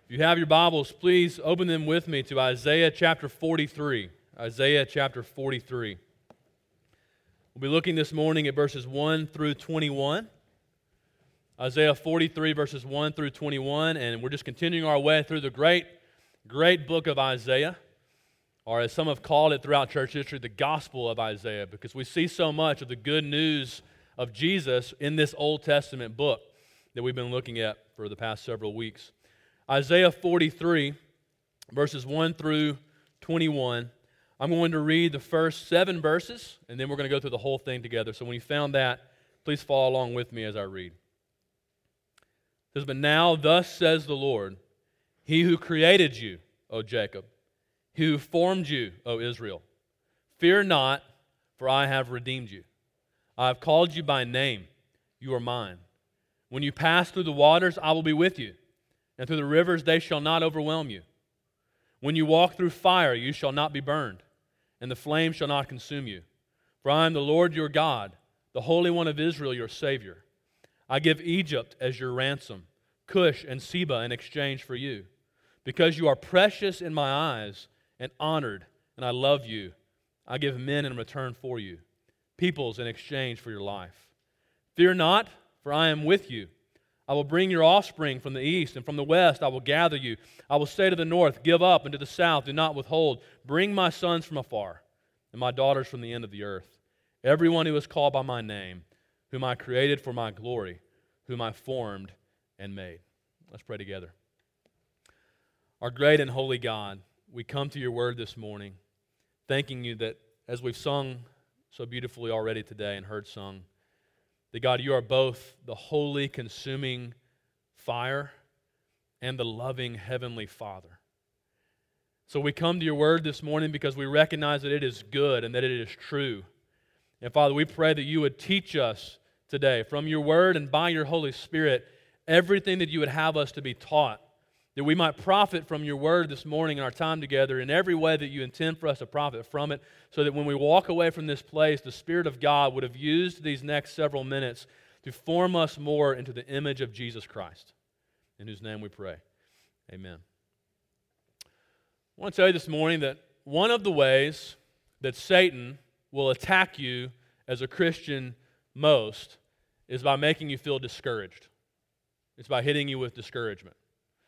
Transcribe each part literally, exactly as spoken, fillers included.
If you have your Bibles, please open them with me to Isaiah chapter forty-three. Isaiah chapter forty-three. We'll be looking this morning at verses one through twenty-one. Isaiah forty-three, verses one through twenty-one, and we're just continuing our way through the great, great book of Isaiah, or as some have called it throughout church history, the Gospel of Isaiah, because we see so much of the good news of Jesus in this Old Testament book that we've been looking at for the past several weeks. Isaiah forty-three, verses one through twenty-one. I'm going to read the first seven verses, and then we're going to go through the whole thing together. So when you found that, please follow along with me as I read. It says, "But now thus says the Lord, He who created you, O Jacob, He who formed you, O Israel, fear not, for I have redeemed you. I have called you by name, you are mine. When you pass through the waters, I will be with you. And through the rivers they shall not overwhelm you. When you walk through fire, you shall not be burned, and the flame shall not consume you. For I am the Lord your God, the Holy One of Israel your Savior. I give Egypt as your ransom, Cush and Seba in exchange for you. Because you are precious in my eyes and honored, and I love you, I give men in return for you, peoples in exchange for your life. Fear not, for I am with you. I will bring your offspring from the east, and from the west I will gather you. I will say to the north, give up, and to the south, do not withhold. Bring my sons from afar, and my daughters from the end of the earth. Everyone who is called by my name, whom I created for my glory, whom I formed and made." Let's pray together. Our great and holy God, we come to your word this morning, thanking you that as we've sung so beautifully already today and heard sung, that God, you are both the holy, consuming fire and the loving heavenly Father. So we come to your word this morning because we recognize that it is good and that it is true. And Father, we pray that you would teach us today from your word and by your Holy Spirit everything that you would have us to be taught, that we might profit from your word this morning in our time together in every way that you intend for us to profit from it, so that when we walk away from this place, the Spirit of God would have used these next several minutes to form us more into the image of Jesus Christ, in whose name we pray. Amen. I want to tell you this morning that one of the ways that Satan will attack you as a Christian most is by making you feel discouraged. It's by hitting you with discouragement.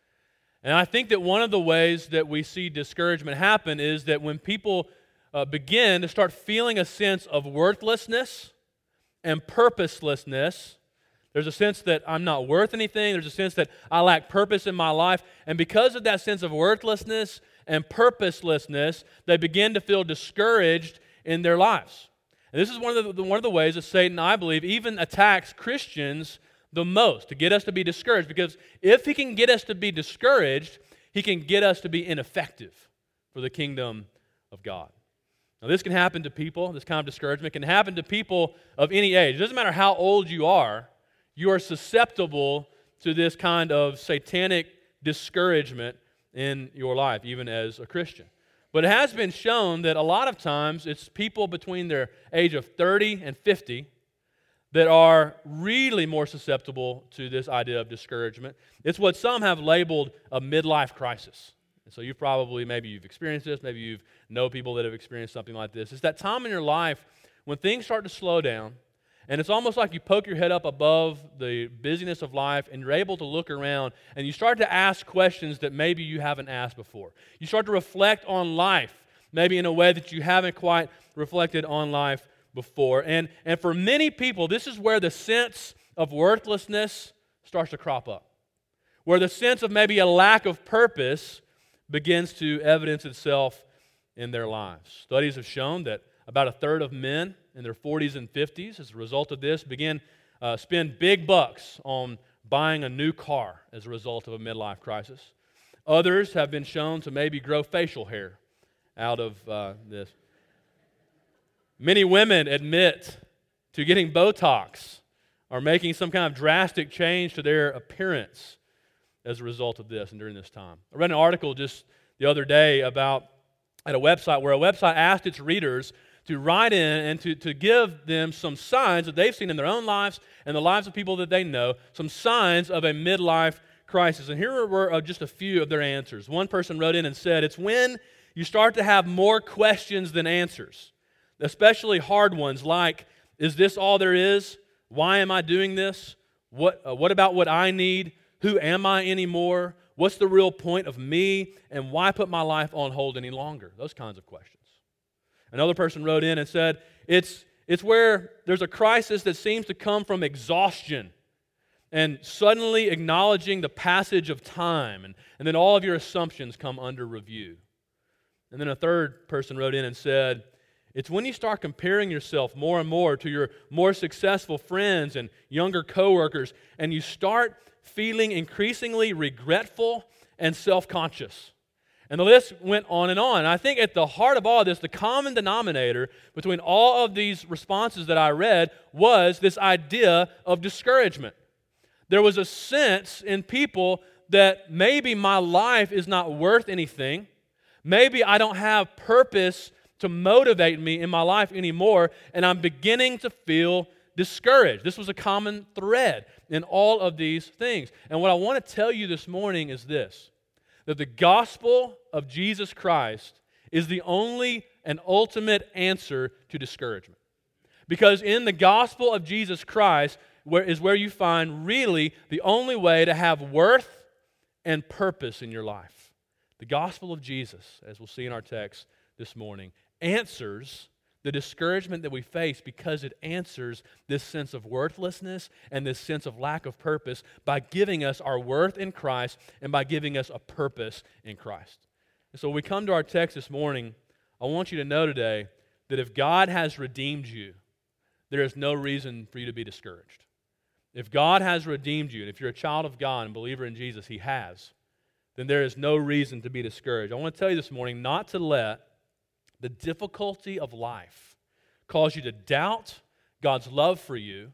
And I think that one of the ways that we see discouragement happen is that when people uh, begin to start feeling a sense of worthlessness and purposelessness, there's a sense that I'm not worth anything, there's a sense that I lack purpose in my life, and because of that sense of worthlessness and purposelessness, they begin to feel discouraged in their lives. And this is one of the, one of the ways that Satan, I believe, even attacks Christians the most, to get us to be discouraged, because if he can get us to be discouraged, he can get us to be ineffective for the kingdom of God. Now, this can happen to people, this kind of discouragement can happen to people of any age. It doesn't matter how old you are, you are susceptible to this kind of satanic discouragement in your life, even as a Christian. But it has been shown that a lot of times it's people between their age of thirty and fifty that are really more susceptible to this idea of discouragement. It's what some have labeled a midlife crisis. And so you've probably, maybe you've experienced this, maybe you know people that have experienced something like this. It's that time in your life when things start to slow down, and it's almost like you poke your head up above the busyness of life, and you're able to look around, and you start to ask questions that maybe you haven't asked before. You start to reflect on life, maybe in a way that you haven't quite reflected on life before. And, and for many people, this is where the sense of worthlessness starts to crop up, where the sense of maybe a lack of purpose begins to evidence itself in their lives. Studies have shown that about a third of men in their forties and fifties, as a result of this, begin uh, spend big bucks on buying a new car as a result of a midlife crisis. Others have been shown to maybe grow facial hair out of uh, this. Many women admit to getting Botox or making some kind of drastic change to their appearance as a result of this and during this time. I read an article just the other day about at a website where a website asked its readers to write in and to, to give them some signs that they've seen in their own lives and the lives of people that they know, some signs of a midlife crisis. And here were uh, just a few of their answers. One person wrote in and said, it's when you start to have more questions than answers, especially hard ones like, is this all there is? Why am I doing this? What, uh, what about what I need? Who am I anymore? What's the real point of me? And why put my life on hold any longer? Those kinds of questions. Another person wrote in and said, it's, it's where there's a crisis that seems to come from exhaustion and suddenly acknowledging the passage of time, and, and then all of your assumptions come under review. And then a third person wrote in and said, it's when you start comparing yourself more and more to your more successful friends and younger coworkers, and you start feeling increasingly regretful and self-conscious. And the list went on and on. And I think at the heart of all of this, the common denominator between all of these responses that I read was this idea of discouragement. There was a sense in people that maybe my life is not worth anything. Maybe I don't have purpose to motivate me in my life anymore, and I'm beginning to feel discouraged. This was a common thread in all of these things. And what I want to tell you this morning is this, that the gospel of Jesus Christ is the only and ultimate answer to discouragement. Because in the gospel of Jesus Christ where, is where you find really the only way to have worth and purpose in your life. The gospel of Jesus, as we'll see in our text this morning, answers the discouragement that we face because it answers this sense of worthlessness and this sense of lack of purpose by giving us our worth in Christ and by giving us a purpose in Christ. And so when we come to our text this morning, I want you to know today that if God has redeemed you, there is no reason for you to be discouraged. If God has redeemed you, and if you're a child of God and believer in Jesus, He has, then there is no reason to be discouraged. I want to tell you this morning not to let the difficulty of life cause you to doubt God's love for you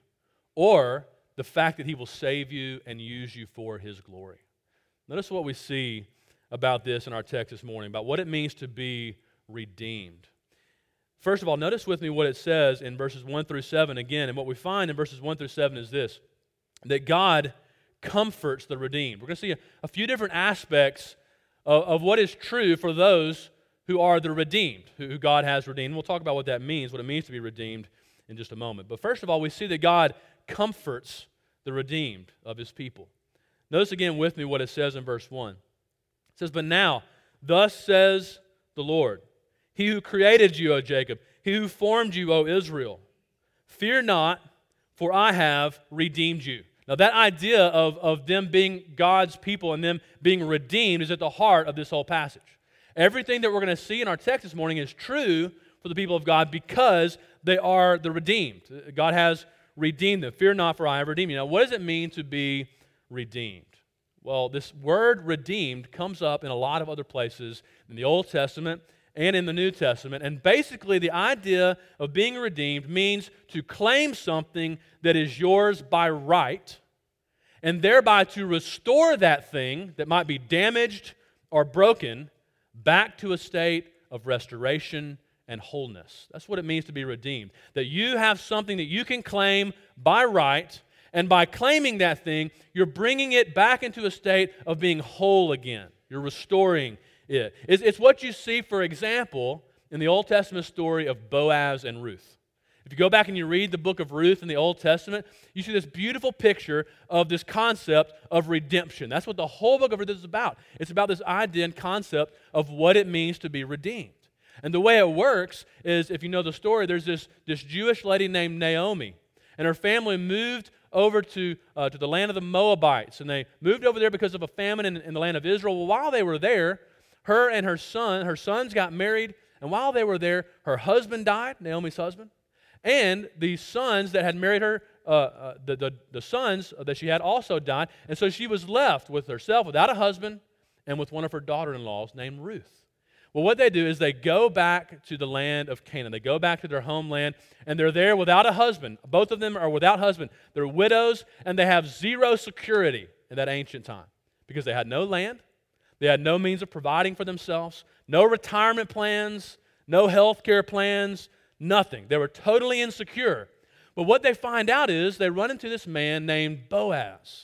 or the fact that He will save you and use you for His glory. Notice what we see about this in our text this morning, about what it means to be redeemed. First of all, notice with me what it says in verses one through seven again, and what we find in verses one through seven is this, that God comforts the redeemed. We're going to see a, a few different aspects of, of what is true for those who are the redeemed, who God has redeemed. We'll talk about what that means, what it means to be redeemed in just a moment. But first of all, we see that God comforts the redeemed of His people. Notice again with me what it says in verse one. It says, "But now, thus says the Lord, He who created you, O Jacob, He who formed you, O Israel, fear not, for I have redeemed you." Now that idea of, of them being God's people and them being redeemed is at the heart of this whole passage. Everything that we're going to see in our text this morning is true for the people of God because they are the redeemed. God has redeemed them. Fear not, for I have redeemed you. Now, what does it mean to be redeemed? Well, this word redeemed comes up in a lot of other places in the Old Testament and in the New Testament. And basically, the idea of being redeemed means to claim something that is yours by right and thereby to restore that thing that might be damaged or broken back to a state of restoration and wholeness. That's what it means to be redeemed. That you have something that you can claim by right, and by claiming that thing, you're bringing it back into a state of being whole again. You're restoring it. It's, it's what you see, for example, in the Old Testament story of Boaz and Ruth. If you go back and you read the book of Ruth in the Old Testament, you see this beautiful picture of this concept of redemption. That's what the whole book of Ruth is about. It's about this idea and concept of what it means to be redeemed. And the way it works is, if you know the story, there's this, this Jewish lady named Naomi, and her family moved over to, uh, to the land of the Moabites, and they moved over there because of a famine in, in the land of Israel. Well, while they were there, her and her son, her sons got married, and while they were there, her husband died, Naomi's husband, and the sons that had married her, uh, uh, the, the, the sons that she had also died, and so she was left with herself without a husband and with one of her daughter-in-laws named Ruth. Well, what they do is they go back to the land of Canaan. They go back to their homeland, and they're there without a husband. Both of them are without husband. They're widows, and they have zero security in that ancient time because they had no land. They had no means of providing for themselves, no retirement plans, no health care plans, nothing. They were totally insecure. But what they find out is they run into this man named Boaz.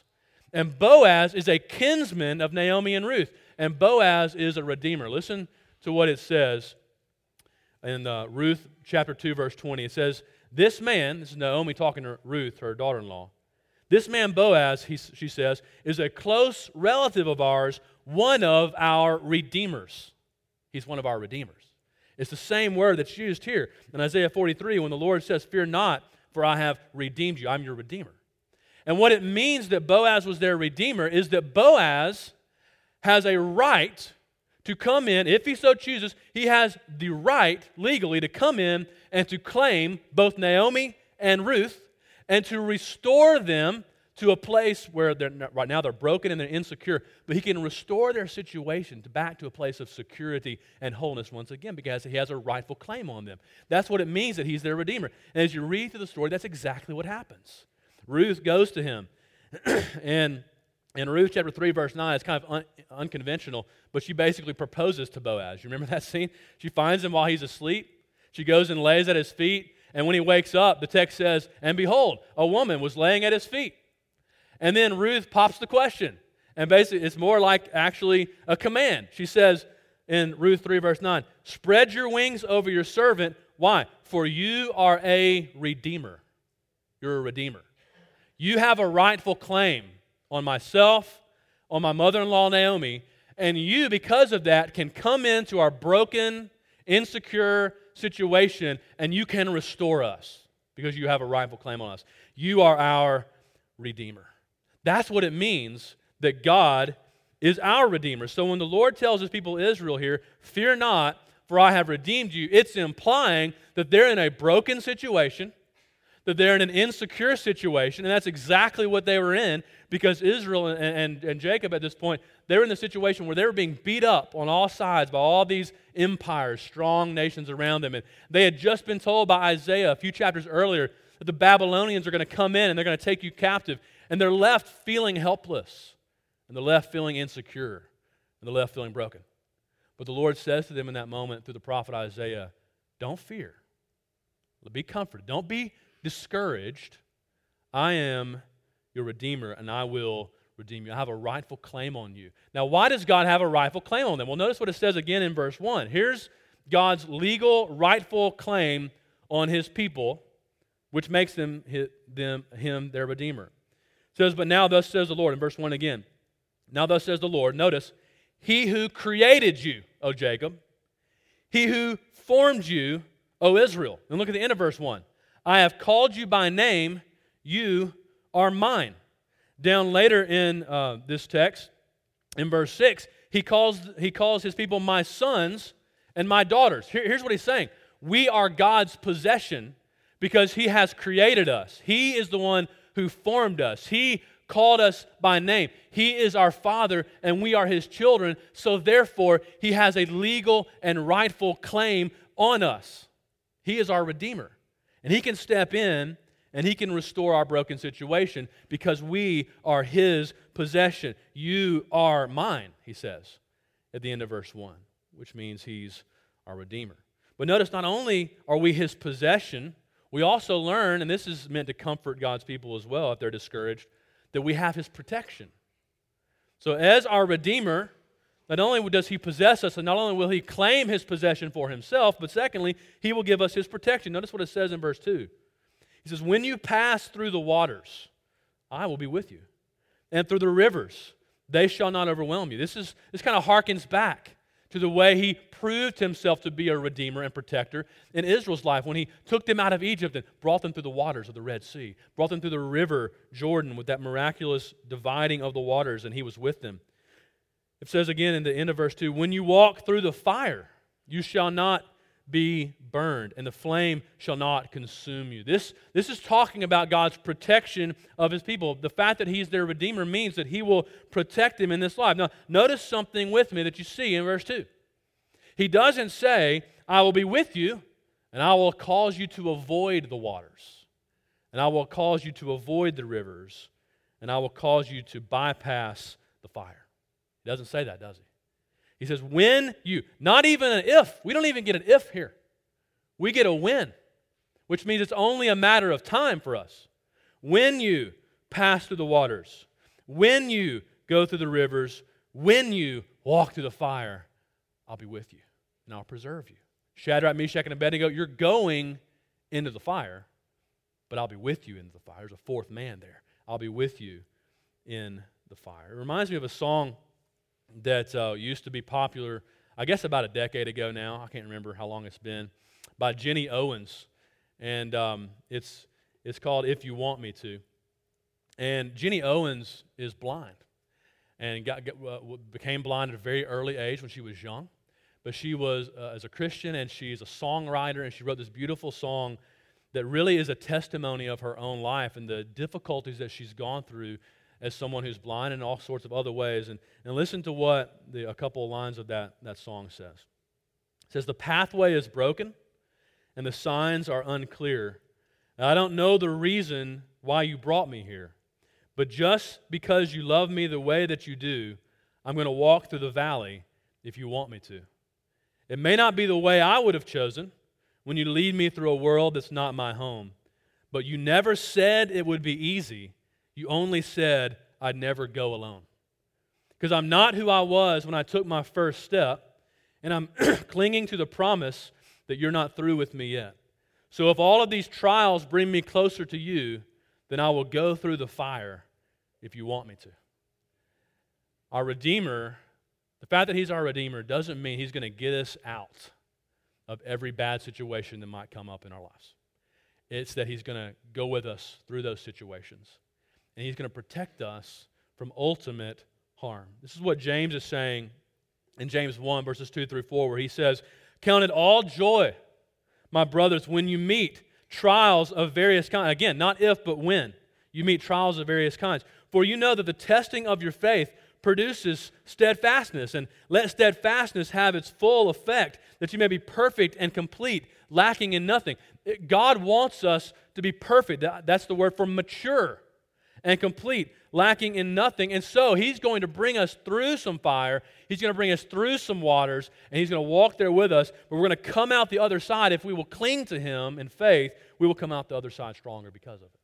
And Boaz is a kinsman of Naomi and Ruth. And Boaz is a redeemer. Listen to what it says in uh, Ruth chapter two, verse twenty. It says, this man, this is Naomi talking to Ruth, her daughter-in-law. This man Boaz, he, she says, is a close relative of ours, one of our redeemers. He's one of our redeemers. It's the same word that's used here in Isaiah forty-three when the Lord says, fear not, for I have redeemed you. I'm your redeemer. And what it means that Boaz was their redeemer is that Boaz has a right to come in, if he so chooses, he has the right legally to come in and to claim both Naomi and Ruth and to restore them to a place where they're not, right now they're broken and they're insecure, but he can restore their situation to back to a place of security and wholeness once again because he has a rightful claim on them. That's what it means that he's their redeemer. And as you read through the story, that's exactly what happens. Ruth goes to him, and in Ruth chapter three, verse nine, it's kind of un- unconventional, but she basically proposes to Boaz. You remember that scene? She finds him while he's asleep. She goes and lays at his feet, and when he wakes up, the text says, and behold, a woman was laying at his feet. And then Ruth pops the question, and basically it's more like actually a command. She says in Ruth three, verse nine, spread your wings over your servant. Why? For you are a redeemer. You're a redeemer. You have a rightful claim on myself, on my mother-in-law Naomi, and you, because of that, can come into our broken, insecure situation, and you can restore us because you have a rightful claim on us. You are our Redeemer. That's what it means that God is our Redeemer. So when the Lord tells His people Israel here, fear not, for I have redeemed you, it's implying that they're in a broken situation, that they're in an insecure situation, and that's exactly what they were in because Israel and, and, and Jacob at this point, they were in the situation where they were being beat up on all sides by all these empires, strong nations around them. And they had just been told by Isaiah a few chapters earlier that the Babylonians are going to come in and they're going to take you captive. And they're left feeling helpless, and they're left feeling insecure, and they're left feeling broken. But the Lord says to them in that moment through the prophet Isaiah, don't fear. Be comforted. Don't be discouraged. I am your Redeemer, and I will redeem you. I have a rightful claim on you. Now, why does God have a rightful claim on them? Well, notice what it says again in verse one. Here's God's legal, rightful claim on His people, which makes them, them Him their Redeemer. It says, but now thus says the Lord, in verse one again. Now thus says the Lord, notice, He who created you, O Jacob, He who formed you, O Israel. And look at the end of verse one. I have called you by name, you are mine. Down later in uh, this text, in verse six, he calls, he calls his people my sons and my daughters. Here, here's what he's saying. We are God's possession because He has created us. He is the one who formed us. He called us by name. He is our Father, and we are His children, so therefore He has a legal and rightful claim on us. He is our Redeemer. And He can step in and He can restore our broken situation because we are His possession. You are mine, He says at the end of verse one, which means He's our Redeemer. But notice, not only are we His possession, we also learn, and this is meant to comfort God's people as well if they're discouraged, that we have His protection. So as our Redeemer, not only does He possess us, and not only will He claim His possession for Himself, but secondly, He will give us His protection. Notice what it says in verse two. He says, when you pass through the waters, I will be with you. And through the rivers, they shall not overwhelm you. This is this kind of harkens back to the way He proved Himself to be a Redeemer and protector in Israel's life when He took them out of Egypt and brought them through the waters of the Red Sea, brought them through the river Jordan with that miraculous dividing of the waters, and He was with them. It says again in the end of verse two, when you walk through the fire, you shall not be burned, and the flame shall not consume you. This, this is talking about God's protection of His people. The fact that He's their Redeemer means that He will protect them in this life. Now, notice something with me that you see in verse two. He doesn't say, I will be with you, and I will cause you to avoid the waters, and I will cause you to avoid the rivers, and I will cause you to bypass the fire. He doesn't say that, does He? He says, when you, not even an if. We don't even get an if here. We get a when, which means it's only a matter of time for us. When you pass through the waters, when you go through the rivers, when you walk through the fire, I'll be with you and I'll preserve you. Shadrach, Meshach, and Abednego, you're going into the fire, but I'll be with you into the fire. There's a fourth man there. I'll be with you in the fire. It reminds me of a song that uh, used to be popular, I guess about a decade ago now. I can't remember how long it's been, by Jenny Owens. And um, it's it's called If You Want Me To. And Jenny Owens is blind and got, got uh, became blind at a very early age when she was young. But she was, uh, as a Christian, and she's a songwriter, and she wrote this beautiful song that really is a testimony of her own life and the difficulties that she's gone through as someone who's blind in all sorts of other ways. And, and listen to what the, a couple of lines of that, that song says. It says, "The pathway is broken, and the signs are unclear. And I don't know the reason why you brought me here. But just because you love me the way that you do, I'm going to walk through the valley if you want me to. It may not be the way I would have chosen when you lead me through a world that's not my home. But you never said it would be easy. You only said I'd never go alone. Because I'm not who I was when I took my first step, and I'm clinging to the promise that you're not through with me yet. So if all of these trials bring me closer to you, then I will go through the fire if you want me to." Our Redeemer, the fact that He's our Redeemer doesn't mean He's going to get us out of every bad situation that might come up in our lives. It's that He's going to go with us through those situations. And He's going to protect us from ultimate harm. This is what James is saying in James one, verses two through four, where he says, "Count it all joy, my brothers, when you meet trials of various kinds." Again, not if, but when. You meet trials of various kinds. "For you know that the testing of your faith produces steadfastness, and let steadfastness have its full effect, that you may be perfect and complete, lacking in nothing." God wants us to be perfect. That's the word for mature and complete, lacking in nothing. And so He's going to bring us through some fire. He's going to bring us through some waters, and He's going to walk there with us. But we're going to come out the other side. If we will cling to Him in faith, we will come out the other side stronger because of it.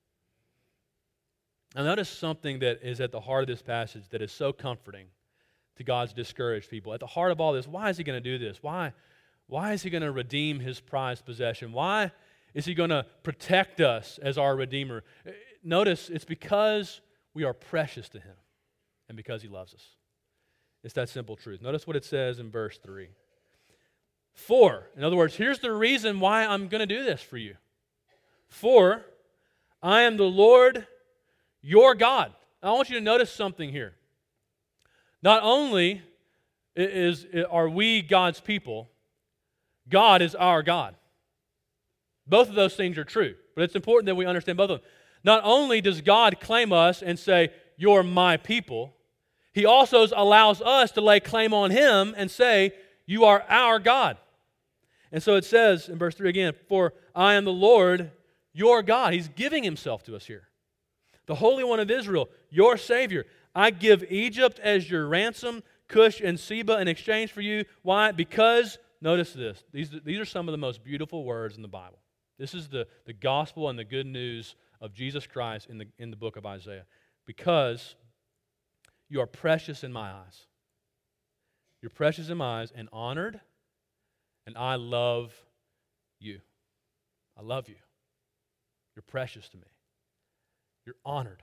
Now notice something that is at the heart of this passage that is so comforting to God's discouraged people. At the heart of all this, why is He going to do this? Why, why is He going to redeem His prized possession? Why is He going to protect us as our Redeemer? Notice it's because we are precious to Him and because He loves us. It's that simple truth. Notice what it says in verse three. "For," in other words, here's the reason why I'm going to do this for you. "For I am the Lord your God." I want you to notice something here. Not only is, are we God's people, God is our God. Both of those things are true, but it's important that we understand both of them. Not only does God claim us and say, "You're my people," He also allows us to lay claim on Him and say, "You are our God." And so it says in verse three again, "For I am the Lord your God." He's giving Himself to us here. "The Holy One of Israel, your Savior. I give Egypt as your ransom, Cush and Seba in exchange for you." Why? Because, notice this, these, these are some of the most beautiful words in the Bible. This is the, the gospel and the good news of Jesus Christ in the, in the book of Isaiah. "Because you are precious in my eyes." You're precious in my eyes and honored, and I love you. I love you. You're precious to me. You're honored.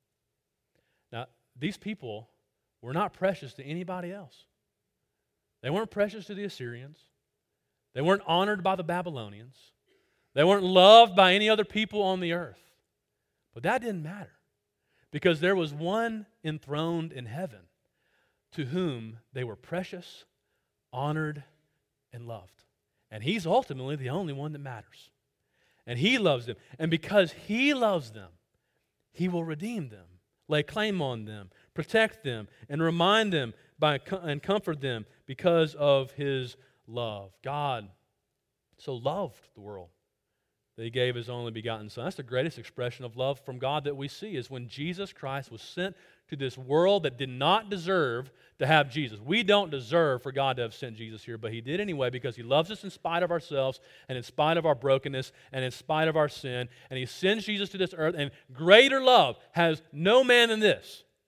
Now, these people were not precious to anybody else. They weren't precious to the Assyrians. They weren't honored by the Babylonians. They weren't loved by any other people on the earth. But that didn't matter, because there was one enthroned in heaven to whom they were precious, honored, and loved. And He's ultimately the only one that matters. And He loves them. And because He loves them, He will redeem them, lay claim on them, protect them, and remind them by and comfort them because of His love. God so loved the world that He gave His only begotten Son. That's the greatest expression of love from God that we see, is when Jesus Christ was sent to this world that did not deserve to have Jesus. We don't deserve for God to have sent Jesus here, but He did anyway because He loves us in spite of ourselves and in spite of our brokenness and in spite of our sin. And He sends Jesus to this earth, and greater love has no man than this,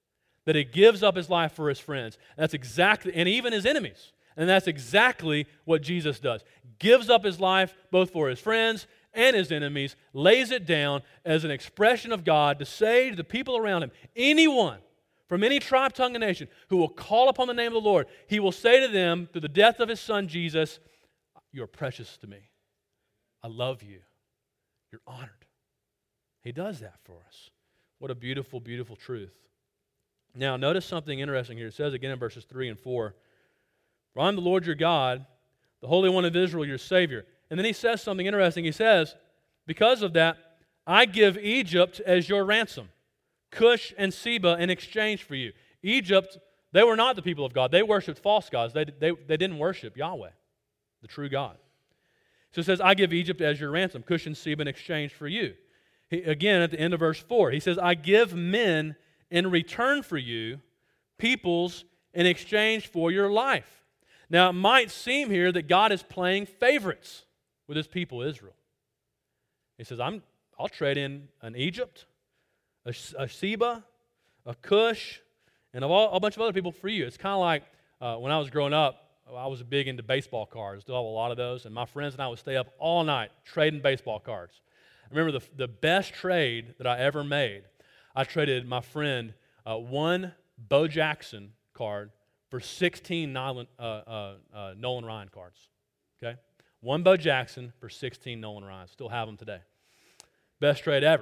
that he gives up his life for his friends. And that's exactly, and even his enemies. And that's exactly what Jesus does. Gives up his life both for his friends and his enemies, lays it down as an expression of God to say to the people around him, anyone from any tribe, tongue, and nation who will call upon the name of the Lord, he will say to them through the death of his son Jesus, you are precious to me. I love you. You're honored. He does that for us. What a beautiful, beautiful truth. Now, notice something interesting here. It says again in verses three and four, for I am the Lord your God, the Holy One of Israel, your Savior. And then he says something interesting. He says, because of that, I give Egypt as your ransom, Cush and Seba in exchange for you. Egypt, they were not the people of God. They worshipped false gods. They, they, they didn't worship Yahweh, the true God. So it says, I give Egypt as your ransom, Cush and Seba in exchange for you. He, again, at the end of verse four, he says, I give men in return for you, peoples in exchange for your life. Now, it might seem here that God is playing favorites with his people, Israel. He says, I'm, I'll trade in an Egypt, a, a Seba, a Cush, and a, a bunch of other people for you. It's kind of like uh, when I was growing up, I was big into baseball cards. Still have a lot of those, and my friends and I would stay up all night trading baseball cards. I remember the, the best trade that I ever made. I traded my friend uh, one Bo Jackson card for sixteen Nolan, uh, uh, uh, Nolan Ryan cards. Okay, one Bo Jackson for sixteen Nolan Ryan. Still have them today. Best trade ever.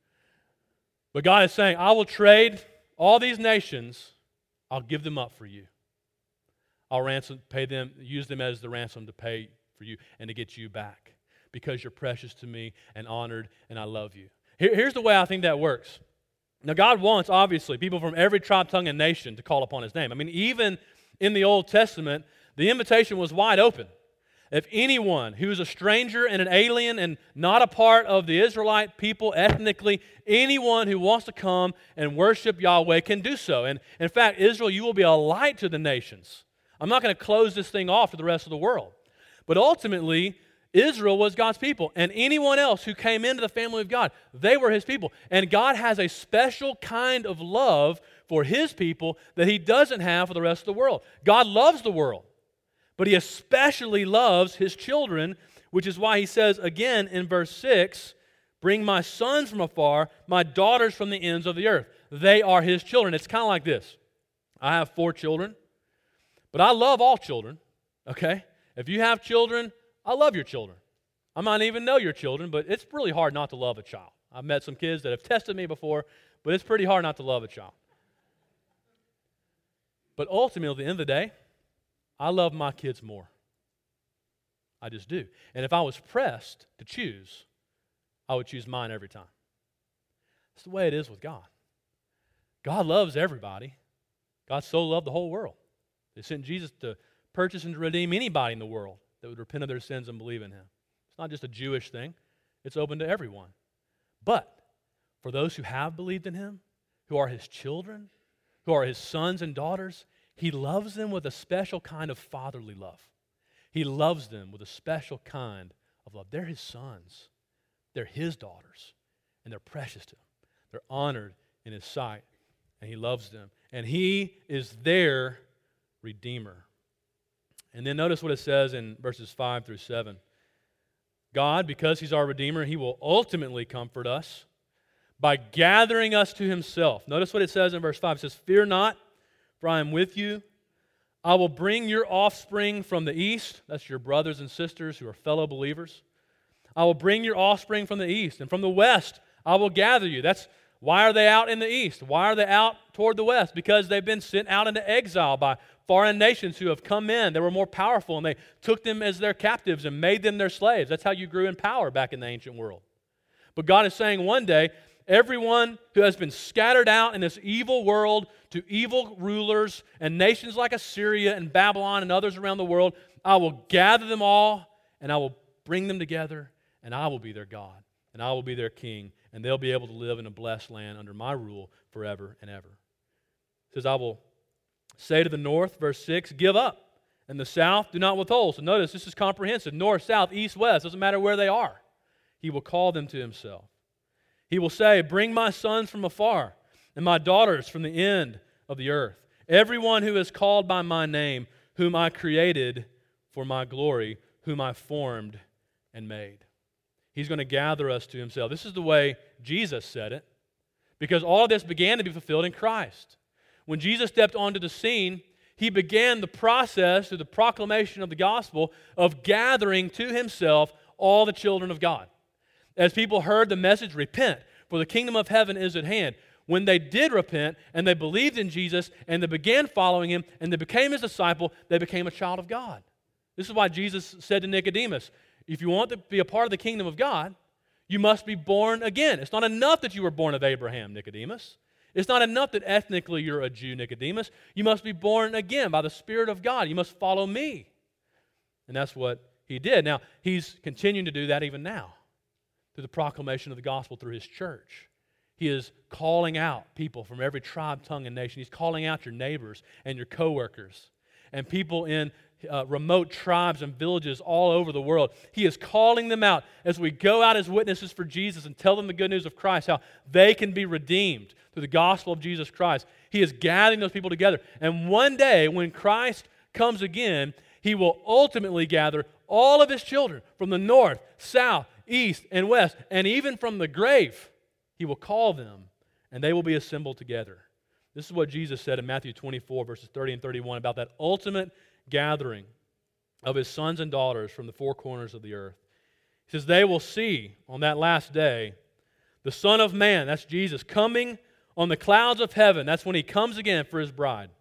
But God is saying, I will trade all these nations. I'll give them up for you. I'll ransom, pay them, use them as the ransom to pay for you and to get you back because you're precious to me and honored and I love you. Here, here's the way I think that works. Now, God wants, obviously, people from every tribe, tongue, and nation to call upon his name. I mean, even in the Old Testament, the invitation was wide open. If anyone who's a stranger and an alien and not a part of the Israelite people ethnically, anyone who wants to come and worship Yahweh can do so. And in fact, Israel, you will be a light to the nations. I'm not going to close this thing off to the rest of the world. But ultimately, Israel was God's people, and anyone else who came into the family of God, they were his people. And God has a special kind of love for his people that he doesn't have for the rest of the world. God loves the world, but he especially loves his children, which is why he says again in verse six, bring my sons from afar, my daughters from the ends of the earth. They are his children. It's kind of like this. I have four children, but I love all children, okay? If you have children, I love your children. I might even know your children, but it's really hard not to love a child. I've met some kids that have tested me before, but it's pretty hard not to love a child. But ultimately, at the end of the day, I love my kids more. I just do. And if I was pressed to choose, I would choose mine every time. It's the way it is with God. God loves everybody. God so loved the whole world. He sent Jesus to purchase and to redeem anybody in the world that would repent of their sins and believe in him. It's not just a Jewish thing. It's open to everyone. But for those who have believed in him, who are his children, who are his sons and daughters, he loves them with a special kind of fatherly love. He loves them with a special kind of love. They're his sons. They're his daughters. And they're precious to him. They're honored in his sight. And he loves them. And he is their Redeemer. And then notice what it says in verses five through seven. God, because he's our Redeemer, he will ultimately comfort us by gathering us to himself. Notice what it says in verse five. It says, fear not, for I am with you. I will bring your offspring from the east. That's your brothers and sisters who are fellow believers. I will bring your offspring from the east. And from the west, I will gather you. That's why are they out in the east? Why are they out toward the west? Because they've been sent out into exile by foreign nations who have come in. They were more powerful, and they took them as their captives and made them their slaves. That's how you grew in power back in the ancient world. But God is saying one day, everyone who has been scattered out in this evil world to evil rulers and nations like Assyria and Babylon and others around the world, I will gather them all, and I will bring them together, and I will be their God, and I will be their king, and they'll be able to live in a blessed land under my rule forever and ever. It says, I will say to the north, verse six, give up, and the south, do not withhold. So notice, this is comprehensive. North, south, east, west, doesn't matter where they are. He will call them to himself. He will say, bring my sons from afar, and my daughters from the end of the earth. Everyone who is called by my name, whom I created for my glory, whom I formed and made. He's going to gather us to himself. This is the way Jesus said it, because all of this began to be fulfilled in Christ. When Jesus stepped onto the scene, he began the process through the proclamation of the gospel of gathering to himself all the children of God. As people heard the message, repent, for the kingdom of heaven is at hand. When they did repent and they believed in Jesus and they began following him and they became his disciple, they became a child of God. This is why Jesus said to Nicodemus, if you want to be a part of the kingdom of God, you must be born again. It's not enough that you were born of Abraham, Nicodemus. It's not enough that ethnically you're a Jew, Nicodemus. You must be born again by the Spirit of God. You must follow me. And that's what he did. Now, he's continuing to do that even now through the proclamation of the gospel through his church. He is calling out people from every tribe, tongue, and nation. He's calling out your neighbors and your coworkers and people in uh, remote tribes and villages all over the world. He is calling them out as we go out as witnesses for Jesus and tell them the good news of Christ, how they can be redeemed through the gospel of Jesus Christ. He is gathering those people together. And one day, when Christ comes again, he will ultimately gather all of his children from the north, south, east, and west, and even from the grave. He will call them, and they will be assembled together. This is what Jesus said in Matthew twenty-four, verses thirty and thirty-one, about that ultimate gathering of his sons and daughters from the four corners of the earth. He says, they will see on that last day the Son of Man, that's Jesus, coming on the clouds of heaven. That's when he comes again for his bride,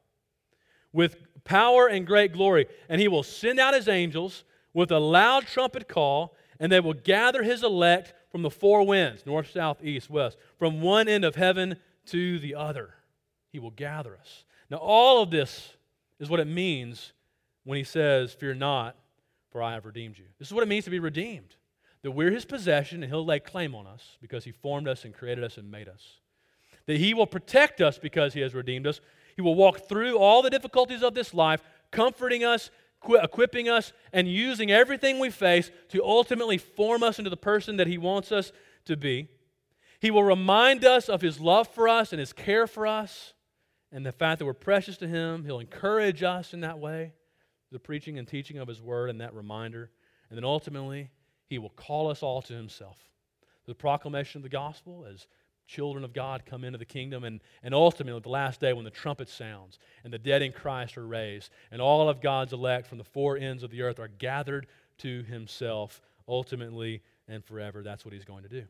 with power and great glory. And he will send out his angels with a loud trumpet call, and they will gather his elect from the four winds, north, south, east, west, from one end of heaven to the other. He will gather us. Now, all of this is what it means when he says, fear not, for I have redeemed you. This is what it means to be redeemed, that we're his possession and he'll lay claim on us because he formed us and created us and made us. That he will protect us because he has redeemed us. He will walk through all the difficulties of this life, comforting us, equipping us, and using everything we face to ultimately form us into the person that he wants us to be. He will remind us of his love for us and his care for us and the fact that we're precious to him. He'll encourage us in that way, the preaching and teaching of his word and that reminder. And then ultimately, he will call us all to himself. The proclamation of the gospel as children of God come into the kingdom, and, and ultimately at the last day when the trumpet sounds and the dead in Christ are raised and all of God's elect from the four ends of the earth are gathered to himself ultimately and forever. That's what he's going to do.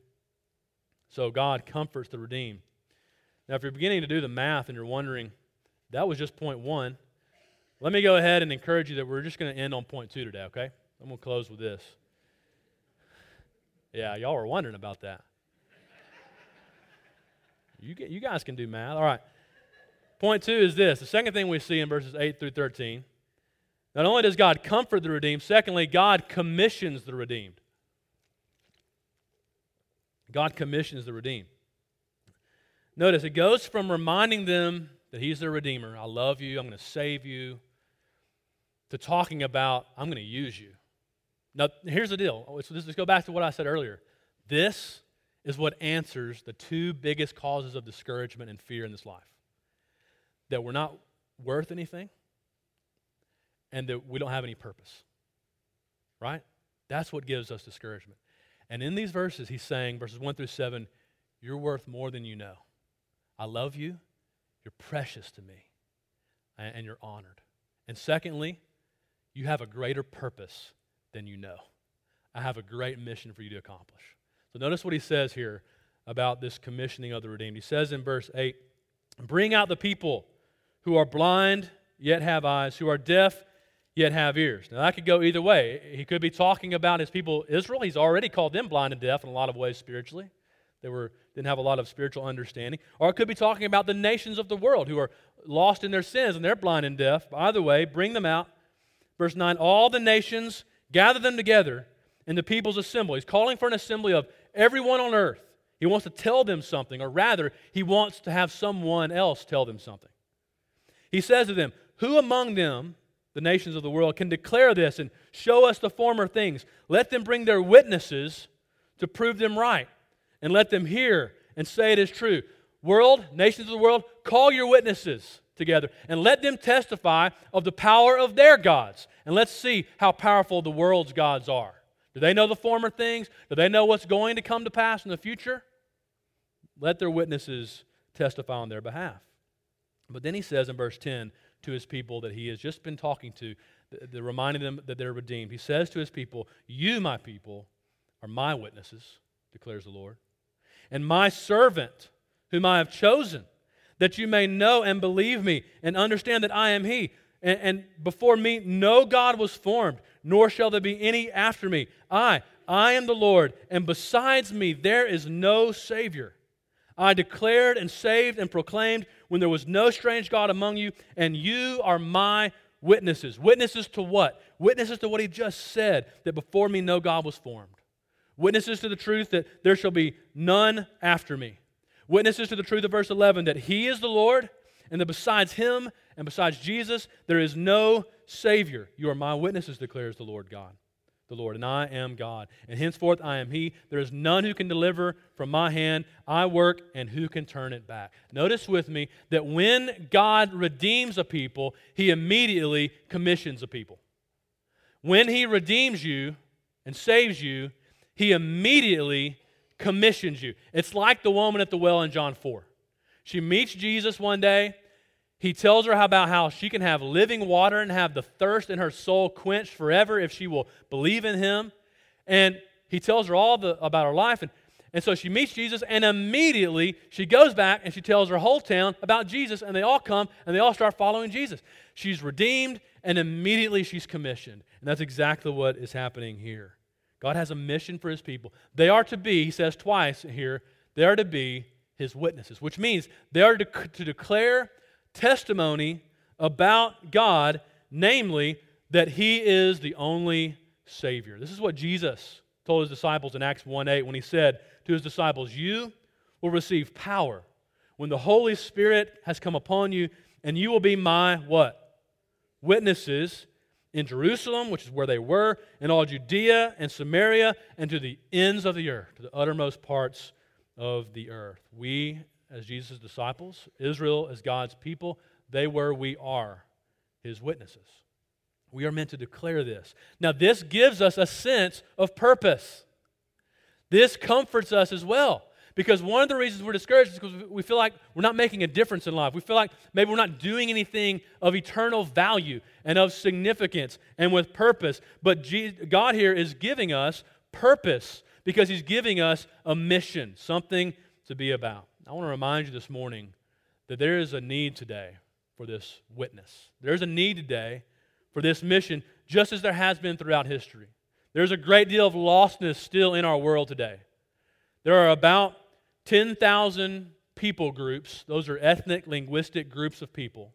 So God comforts the redeemed. Now if you're beginning to do the math and you're wondering, that was just point one, let me go ahead and encourage you that we're just going to end on point two today, okay? I'm going to close with this. Yeah, y'all were wondering about that. You, get, you guys can do math. All right. Point two is this. The second thing we see in verses eight through thirteen. Not only does God comfort the redeemed, secondly, God commissions the redeemed. God commissions the redeemed. Notice, it goes from reminding them that he's their Redeemer. I love you. I'm going to save you. To talking about, I'm going to use you. Now, here's the deal. So let's go back to what I said earlier. This is what answers the two biggest causes of discouragement and fear in this life. That we're not worth anything and that we don't have any purpose. Right? That's what gives us discouragement. And in these verses, he's saying, verses one through seven, you're worth more than you know. I love you. You're precious to me. And you're honored. And secondly, you have a greater purpose than you know. I have a great mission for you to accomplish. So notice what he says here about this commissioning of the redeemed. He says in verse eight, bring out the people who are blind yet have eyes, who are deaf yet have ears. Now that could go either way. He could be talking about his people Israel. He's already called them blind and deaf in a lot of ways spiritually. They were didn't have a lot of spiritual understanding. Or it could be talking about the nations of the world who are lost in their sins and they're blind and deaf. Either way, bring them out. Verse nine, all the nations, gather them together in the people's assembly. He's calling for an assembly of everyone on earth. He wants to tell them something, or rather, he wants to have someone else tell them something. He says to them, who among them, the nations of the world, can declare this and show us the former things? Let them bring their witnesses to prove them right, and let them hear and say it is true. world, nations of the world, call your witnesses together and let them testify of the power of their gods. And let's see how powerful the world's gods are. Do they know the former things? Do they know what's going to come to pass in the future? Let their witnesses testify on their behalf. But then he says in verse ten to his people that he has just been talking to, the, the reminding them that they're redeemed. He says to his people, you, my people, are my witnesses, declares the Lord, and my servant whom I have chosen, that you may know and believe me and understand that I am He. And, and before me no God was formed, nor shall there be any after me. I, I am the Lord, and besides me there is no Savior. I declared and saved and proclaimed when there was no strange God among you, and you are my witnesses. Witnesses to what? Witnesses to what He just said, that before me no God was formed. Witnesses to the truth that there shall be none after me. Witnesses to the truth of verse eleven, that He is the Lord, and that besides Him and besides Jesus, there is no Savior. You are my witnesses, declares the Lord God, the Lord, and I am God. And henceforth I am He. There is none who can deliver from my hand. I work, and who can turn it back? Notice with me that when God redeems a people, He immediately commissions a people. When He redeems you and saves you, He immediately commissions you. It's like the woman at the well in John four. She meets Jesus one day. He tells her about how she can have living water and have the thirst in her soul quenched forever if she will believe in Him. And He tells her all the, about her life. And, and so she meets Jesus, and immediately she goes back and she tells her whole town about Jesus, and they all come and they all start following Jesus. She's redeemed, and immediately she's commissioned. And that's exactly what is happening here. God has a mission for His people. They are to be, He says twice here, they are to be His witnesses, which means they are to, to declare testimony about God, namely that He is the only Savior. This is what Jesus told His disciples in Acts one eight when He said to His disciples, you will receive power when the Holy Spirit has come upon you, and you will be my what? Witnesses in Jerusalem, which is where they were, in all Judea and Samaria, and to the ends of the earth, to the uttermost parts of the earth. We, as Jesus' disciples, Israel as God's people, they were, we are His witnesses. We are meant to declare this. Now, this gives us a sense of purpose. This comforts us as well. Because one of the reasons we're discouraged is because we feel like we're not making a difference in life. We feel like maybe we're not doing anything of eternal value and of significance and with purpose. But God here is giving us purpose because He's giving us a mission, something to be about. I want to remind you this morning that there is a need today for this witness. There's a need today for this mission, just as there has been throughout history. There's a great deal of lostness still in our world today. There are about ten thousand people groups, those are ethnic, linguistic groups of people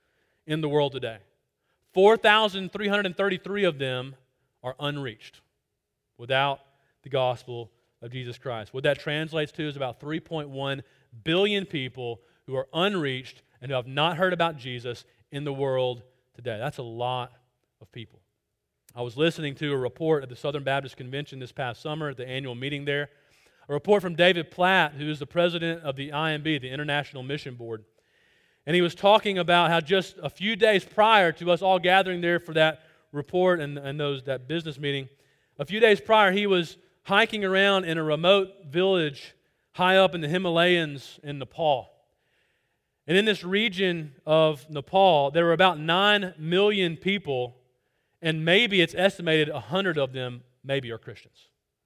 in the world today. four thousand three hundred thirty-three of them are unreached without the gospel of Jesus Christ. What that translates to is about three point one billion people who are unreached and who have not heard about Jesus in the world today. That's a lot of people. I was listening to a report at the Southern Baptist Convention this past summer at the annual meeting there. A report from David Platt, who is the president of the I M B, the International Mission Board. And he was talking about how just a few days prior to us all gathering there for that report and, and those that business meeting, a few days prior he was hiking around in a remote village high up in the Himalayas in Nepal. And in this region of Nepal, there were about nine million people, and maybe it's estimated one hundred of them maybe are Christians.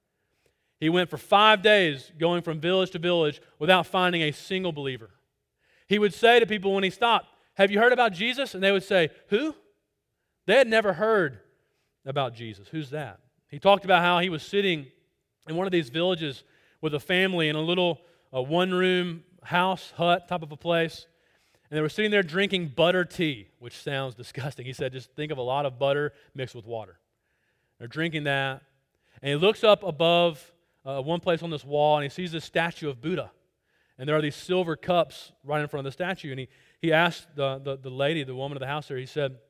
He went for five days going from village to village without finding a single believer. He would say to people when he stopped, have you heard about Jesus? And they would say, who? They had never heard about Jesus. Who's that? He talked about how he was sitting in one of these villages with a family in a little uh, one-room house, hut type of a place. And they were sitting there drinking butter tea, which sounds disgusting. He said, just think of a lot of butter mixed with water. They're drinking that. And he looks up above uh, one place on this wall, and he sees this statue of Buddha. And there are these silver cups right in front of the statue. And he, he asked the, the, the lady, the woman of the house there, he said,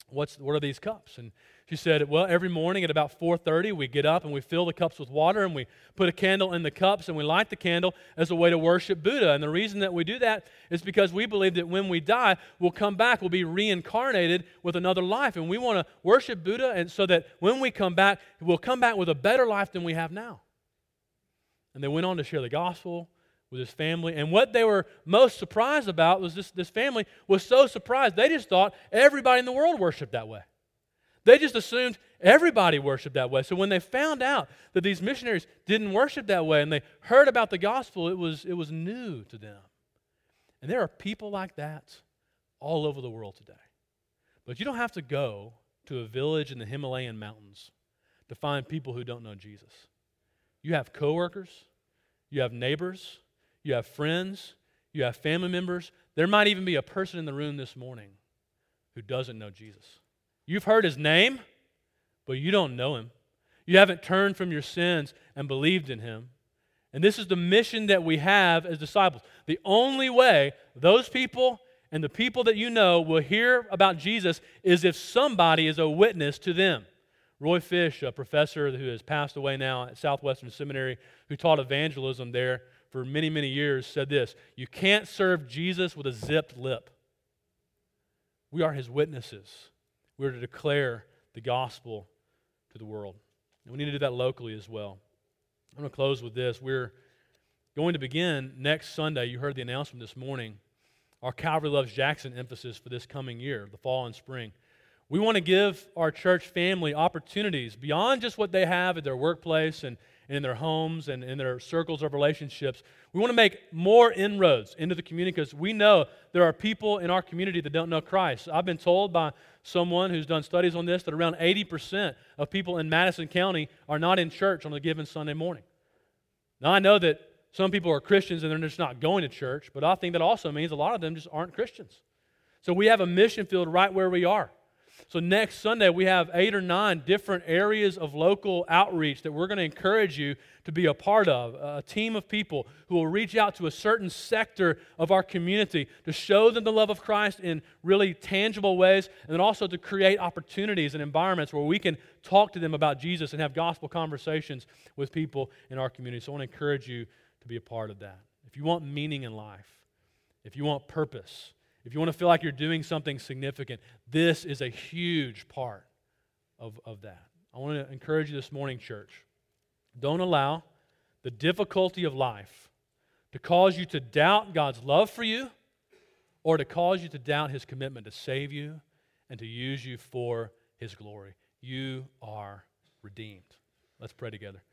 What's, what are these cups? And she said, well, every morning at about four thirty, we get up and we fill the cups with water and we put a candle in the cups and we light the candle as a way to worship Buddha. And the reason that we do that is because we believe that when we die, we'll come back, we'll be reincarnated with another life. And we want to worship Buddha, and so that when we come back, we'll come back with a better life than we have now. And they went on to share the gospel with his family. And what they were most surprised about was this, this family was so surprised. They just thought everybody in the world worshiped that way. They just assumed everybody worshiped that way. So when they found out that these missionaries didn't worship that way and they heard about the gospel, it was, it was new to them. And there are people like that all over the world today. But you don't have to go to a village in the Himalayan mountains to find people who don't know Jesus. You have coworkers, you have neighbors, you have friends, you have family members. There might even be a person in the room this morning who doesn't know Jesus. You've heard his name, but you don't know him. You haven't turned from your sins and believed in him. And this is the mission that we have as disciples. The only way those people and the people that you know will hear about Jesus is if somebody is a witness to them. Roy Fish, a professor who has passed away now at Southwestern Seminary, who taught evangelism there for many, many years, said this: you can't serve Jesus with a zipped lip. We are his witnesses. We are to declare the gospel to the world. And we need to do that locally as well. I'm going to close with this. We're going to begin next Sunday. You heard the announcement this morning. Our Calvary Loves Jackson emphasis for this coming year, the fall and spring. We want to give our church family opportunities beyond just what they have at their workplace and, and in their homes and in their circles of relationships. We want to make more inroads into the community because we know there are people in our community that don't know Christ. I've been told by someone who's done studies on this that around eighty percent of people in Madison County are not in church on a given Sunday morning. Now, I know that some people are Christians and they're just not going to church, but I think that also means a lot of them just aren't Christians. So we have a mission field right where we are. So next Sunday, we have eight or nine different areas of local outreach that we're going to encourage you to be a part of. A team of people who will reach out to a certain sector of our community to show them the love of Christ in really tangible ways, and then also to create opportunities and environments where we can talk to them about Jesus and have gospel conversations with people in our community. So I want to encourage you to be a part of that. If you want meaning in life, if you want purpose, if you want to feel like you're doing something significant, this is a huge part of, of that. I want to encourage you this morning, church. Don't allow the difficulty of life to cause you to doubt God's love for you or to cause you to doubt his commitment to save you and to use you for his glory. You are redeemed. Let's pray together.